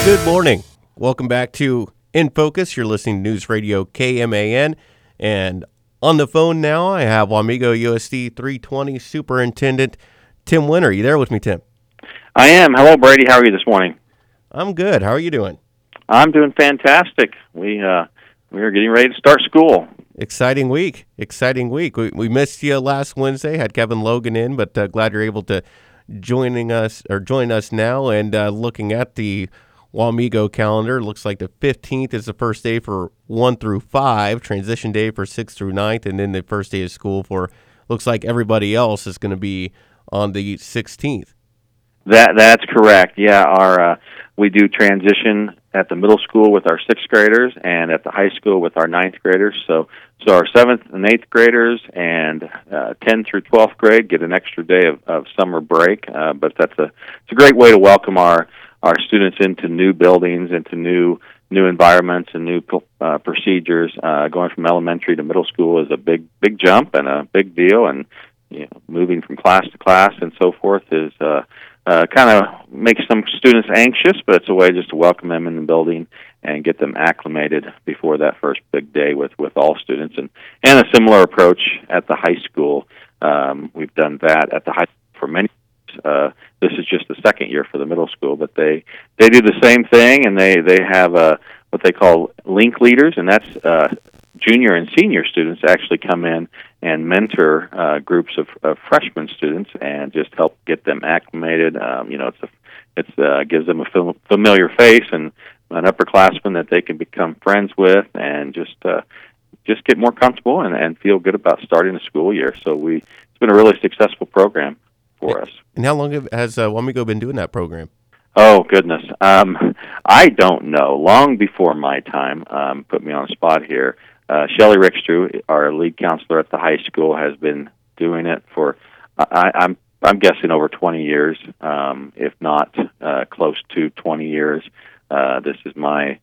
Good morning. Welcome back to In Focus. You're listening to News Radio KMAN. And on the phone now, I have Wamego USD 320 Superintendent Tim Winter. Are you there with me, Tim? I am. Hello, Brady. How are you this morning? I'm good. How are you doing? I'm doing fantastic. We are getting ready to start school. Exciting week. Exciting week. We missed you last Wednesday. Had Kevin Logan in, but glad you're able to join us now. And looking at the Wamego calendar, looks like the 15th is the first day for 1 through 5, transition day for 6 through 9th, and then the first day of school for, looks like everybody else is going to be on the 16th. That's correct. Yeah, we do transition at the middle school with our 6th graders and at the high school with our 9th graders. So our 7th and 8th graders and 10 through 12th grade get an extra day of summer break. But it's a great way to welcome our students into new buildings, into new environments and new procedures. Going from elementary to middle school is a big jump and a big deal, and moving from class to class and so forth is kind of makes some students anxious, but it's a way just to welcome them in the building and get them acclimated before that first big day with all students. And a similar approach at the high school. We've done that at the high school for many years. This is just the second year for the middle school, but they do the same thing, and they have what they call link leaders, and that's junior and senior students actually come in and mentor groups of freshman students and just help get them acclimated. It gives them a familiar face and an upperclassman that they can become friends with, and just get more comfortable and feel good about starting the school year. So it's been a really successful program for us. And how long has Wamego been doing that program? Oh, goodness. I don't know. Long before my time, put me on the spot here. Shelley Rickstrew, our lead counselor at the high school, has been doing it for, I'm guessing, over 20 years, if not close to 20 years. This is my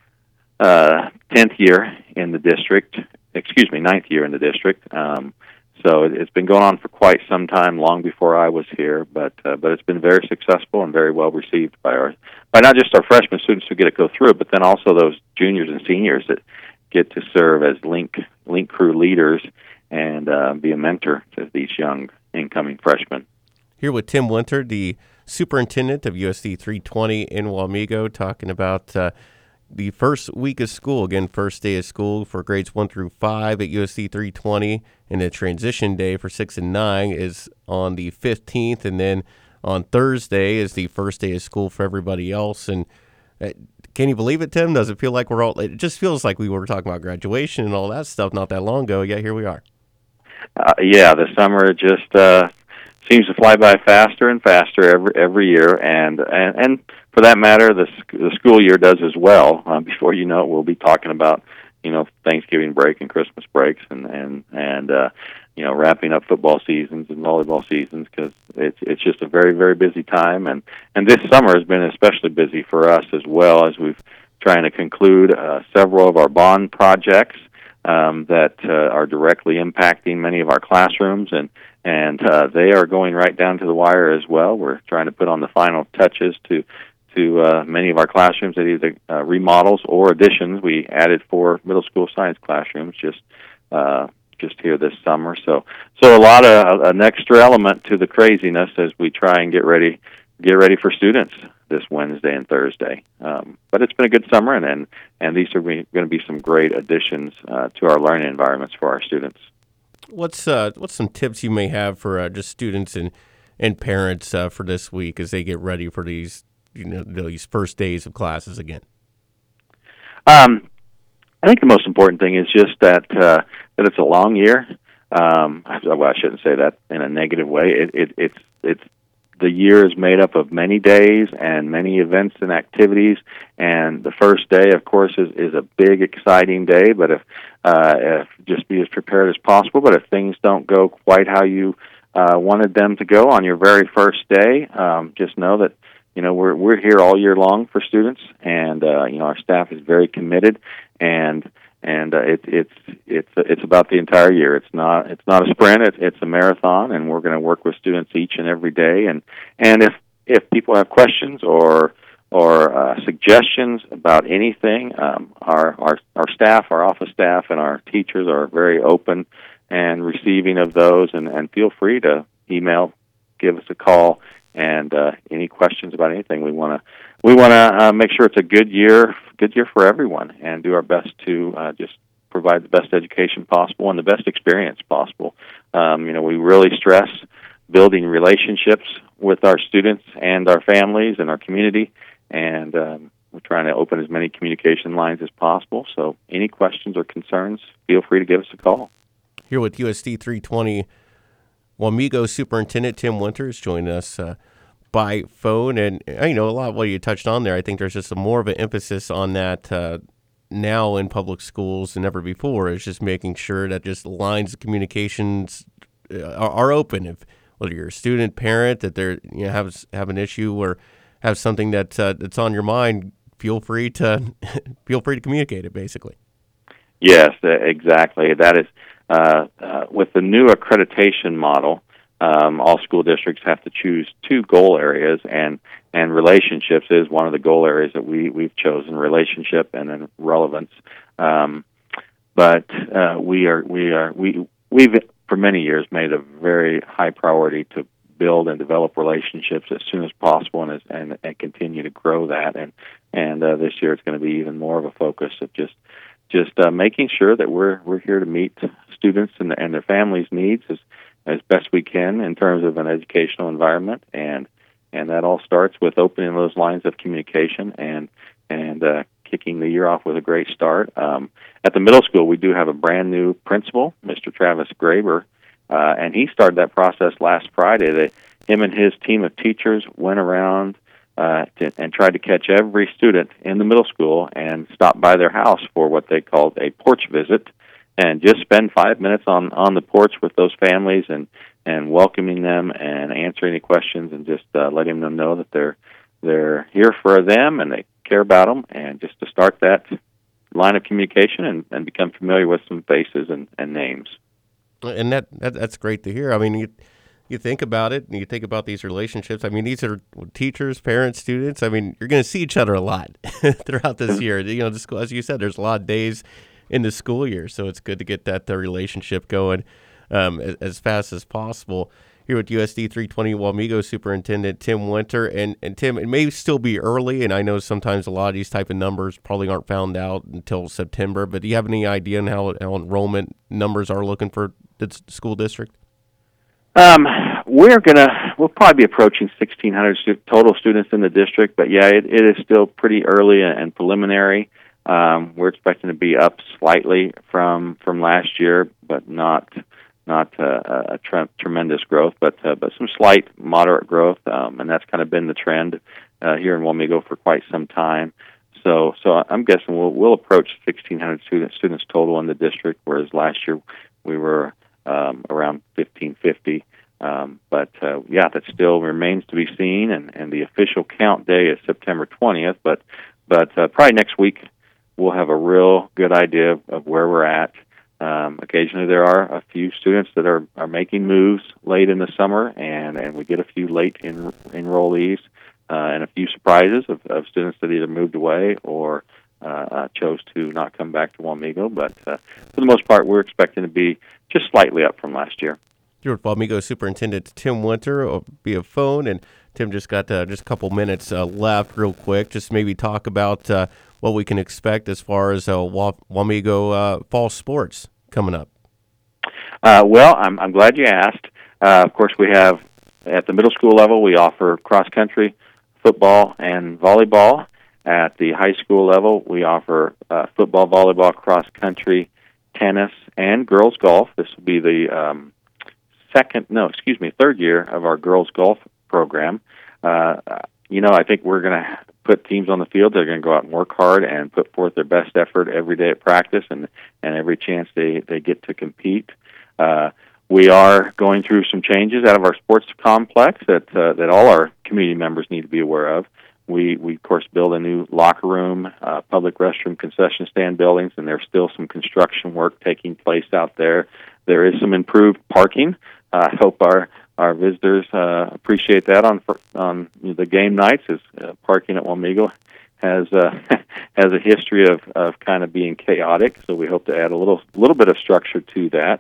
10th year in the district. 9th year in the district. So it's been going on for quite some time, long before I was here. But it's been very successful and very well received by not just our freshman students who get to go through it, but then also those juniors and seniors that get to serve as link crew leaders and be a mentor to these young incoming freshmen. Here with Tim Winter, the superintendent of USD 320 in Wamego, talking about the first week of school. Again, first day of school for grades 1 through 5 at USD 320, and the transition day for 6 and 9 is on the 15th, and then on Thursday is the first day of school for everybody else. And can you believe it, Tim? Does it feel like it just feels like we were talking about graduation and all that stuff not that long ago, yet here we are. Yeah, the summer just seems to fly by faster and faster every year, and for that matter, the school year does as well. Before you know it, we'll be talking about Thanksgiving break and Christmas breaks, and wrapping up football seasons and volleyball seasons, because it's just a very, very busy time, and this summer has been especially busy for us as well, as we've trying to conclude several of our bond projects that are directly impacting many of our classrooms, and they are going right down to the wire as well. We're trying to put on the final touches to many of our classrooms, at either remodels or additions. We added 4 middle school science classrooms just here this summer. So a lot of an extra element to the craziness as we try and get ready for students this Wednesday and Thursday. But it's been a good summer, and these are going to be some great additions to our learning environments for our students. What's some tips you may have for just students and parents for this week as they get ready for these these first days of classes again? I think the most important thing is just that it's a long year. Well, I shouldn't say that in a negative way. It's the year is made up of many days and many events and activities, and the first day, of course, is a big, exciting day. But if just be as prepared as possible. But if things don't go quite how you wanted them to go on your very first day, just know that we're here all year long for students, and our staff is very committed, and it's about the entire year. It's not a sprint. It's a marathon, and we're going to work with students each and every day. And if people have questions or suggestions about anything, our staff, our office staff, and our teachers are very open and receiving of those. And feel free to email, give us a call, and any questions about anything. We want to make sure it's a good year for everyone, and do our best to just provide the best education possible and the best experience possible. We really stress building relationships with our students and our families and our community, and we're trying to open as many communication lines as possible. So any questions or concerns, feel free to give us a call. Here with USD 320 Wamego Superintendent Tim Winters joining us by phone. And, a lot of what you touched on there, I think there's just more of an emphasis on that now in public schools than ever before. Is just making sure that just lines of communications are open. If whether you're a student, parent, that they're have an issue or have something that's on your mind, feel free to communicate it. Basically. Yes, exactly. That is with the new accreditation model. All school districts have to choose two goal areas, and relationships is one of the goal areas that we've chosen. Relationship and then relevance. But we've for many years made a very high priority to build and develop relationships as soon as possible, and continue to grow that. And this year it's going to be even more of a focus of just making sure that we're here to meet students and their families' needs as best we can in terms of an educational environment, and that all starts with opening those lines of communication and kicking the year off with a great start. At the middle school, we do have a brand new principal, Mr. Travis Graber, and he started that process last Friday. Him and his team of teachers went around and tried to catch every student in the middle school and stop by their house for what they called a porch visit, and just spend 5 minutes on the porch with those families and welcoming them and answering any questions, and just letting them know that they're here for them and they care about them, and just to start that line of communication and become familiar with some faces and names. And that's great to hear. I mean, you think about it, and you think about these relationships. I mean, these are teachers, parents, students. I mean, you're going to see each other a lot throughout this year. The school, as you said, there's a lot of days in the school year, so it's good to get that relationship going as fast as possible. Here with USD 320 Wamego Superintendent Tim Winter. And Tim, it may still be early, and I know sometimes a lot of these type of numbers probably aren't found out until September, but do you have any idea on how enrollment numbers are looking for the school district? We'll probably be approaching 1,600 total students in the district, but yeah, it is still pretty early and preliminary. We're expecting to be up slightly from last year, but not a tremendous growth, but some slight moderate growth, and that's kind of been the trend here in Wamego for quite some time. So I'm guessing we'll approach 1,600 students total in the district, whereas last year we were around 1,550. But that still remains to be seen, and the official count day is September 20th. But probably next week we'll have a real good idea of where we're at. Occasionally there are a few students that are making moves late in the summer, and we get a few late enrollees and a few surprises of students that either moved away or chose to not come back to Wamego. But for the most part, we're expecting to be just slightly up from last year. Here with Wamego Superintendent Tim Winter via phone, and Tim just got just a couple minutes left real quick. Just maybe talk about what we can expect as far as Wamego fall sports coming up. Well, I'm glad you asked. Of course, we have at the middle school level, we offer cross country, football, and volleyball. At the high school level, we offer football, volleyball, cross country, tennis, and girls golf. This will be the third year of our girls golf program. I think we're going to put teams on the field. They're going to go out and work hard and put forth their best effort every day at practice and every chance they get to compete. We are going through some changes out of our sports complex that all our community members need to be aware of. We of course build a new locker room, public restroom, concession stand buildings, and there's still some construction work taking place out there. There is some improved parking. I hope our our visitors appreciate that on the game nights. As parking at Wamego has has a history of kind of being chaotic, so we hope to add a little bit of structure to that.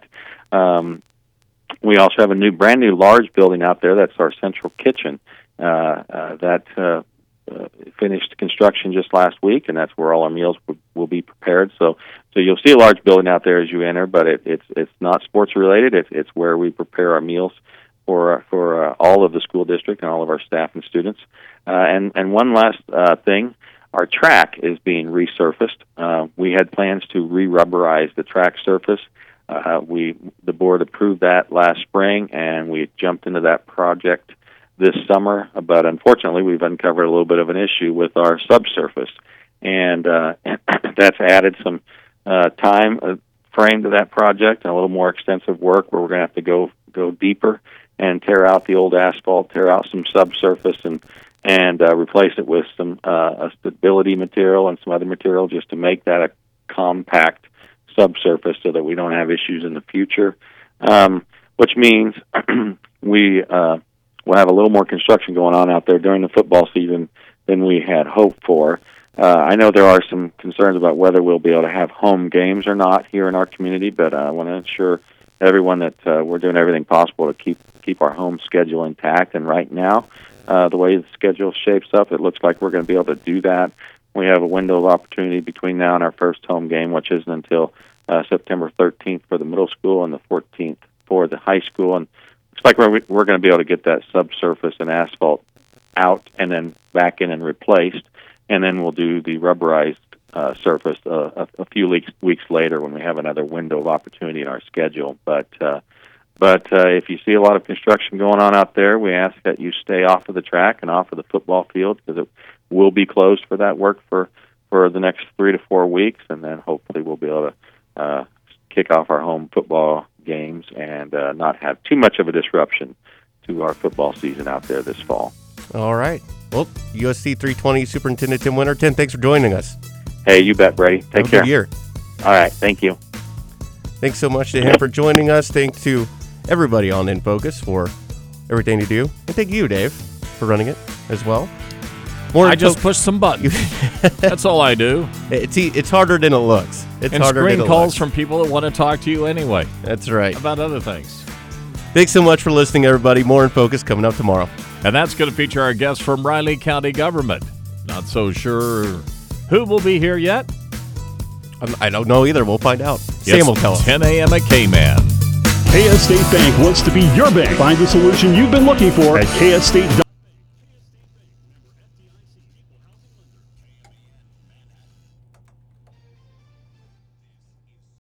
We also have a brand new large building out there. That's our central kitchen. That finished construction just last week, and that's where all our meals will be prepared. So you'll see a large building out there as you enter, but it's not sports related. It's where we prepare our meals for all of the school district and all of our staff and students. And one last thing, our track is being resurfaced. We had plans to re-rubberize the track surface. The board approved that last spring, and we jumped into that project this summer, but unfortunately we've uncovered a little bit of an issue with our subsurface, and that's added some time frame to that project and a little more extensive work where we're going to have to go deeper and tear out the old asphalt, tear out some subsurface, and replace it with some a stability material and some other material just to make that a compact subsurface so that we don't have issues in the future, which means we'll have a little more construction going on out there during the football season than we had hoped for. I know there are some concerns about whether we'll be able to have home games or not here in our community, but I want to ensure everyone that we're doing everything possible to keep our home schedule intact. And right now, the way the schedule shapes up, it looks like we're going to be able to do that. We have a window of opportunity between now and our first home game, which isn't until September 13th for the middle school and the 14th for the high school. And it's like we're going to be able to get that subsurface and asphalt out and then back in and replaced, and then we'll do the rubberized surface a few weeks later when we have another window of opportunity in our schedule. But if you see a lot of construction going on out there, we ask that you stay off of the track and off of the football field because it will be closed for that work for the next 3 to 4 weeks, and then hopefully we'll be able to kick off our home football games and not have too much of a disruption to our football season out there this fall. All right. Well, USC 320 Superintendent Tim Winter. Tim, thanks for joining us. Hey, you bet, Brady. Take care. Have a good year. All right. Thank you. Thanks so much to him for joining us. Thanks to everybody on In Focus for everything you do. And thank you, Dave, for running it as well. I just push some buttons. That's all I do. It's harder than it looks. And screen calls from people that want to talk to you anyway. That's right. About other things. Thanks so much for listening, everybody. More In Focus coming up tomorrow. And that's going to feature our guests from Riley County Government. Not so sure who will be here yet. I don't know either. We'll find out. Yes, Sam will tell us. 10 a.m. at K-Man. KS State Bank wants to be your bank. Find the solution you've been looking for at KS State.